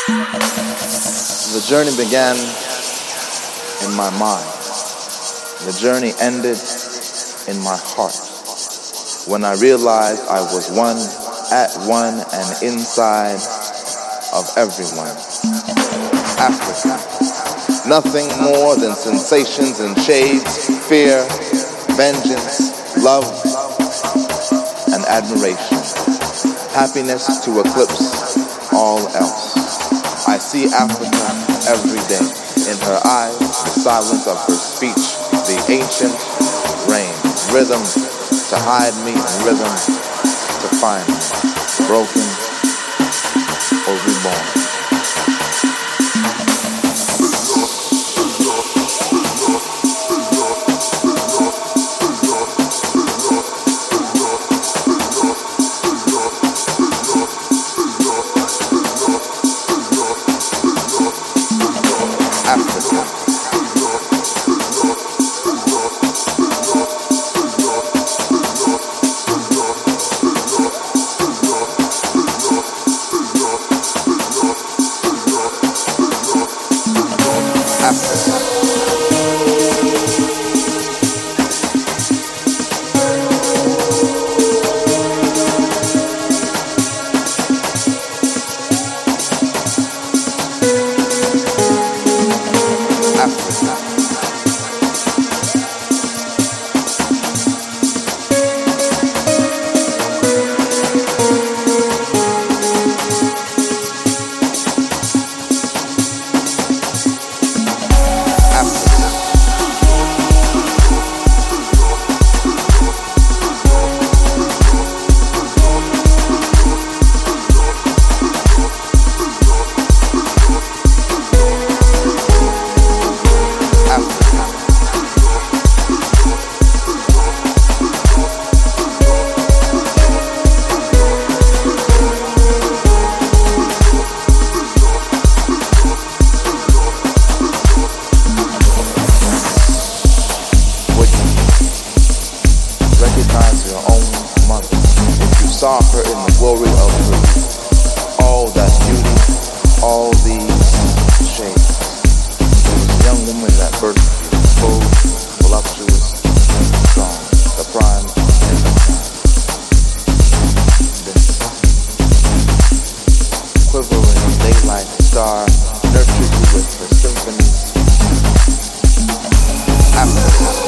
The journey began in my mind. The journey ended in my heart when I realized I was one, at one, and inside of everyone. Africa. Nothing more than sensations and shades, fear, vengeance, love, and admiration. Happiness to eclipse all else. I see Africa every day. In her eyes, the silence of her speech, the ancient rain, rhythm to hide me and rhythm to find me, broken or reborn. Saw her in the glory of her youth. All that beauty, all these shades. It was a young woman that birthed you, full, voluptuous, strong, the prime in the prime. This quivering daylight star nurtured you with her symphonies. Africa.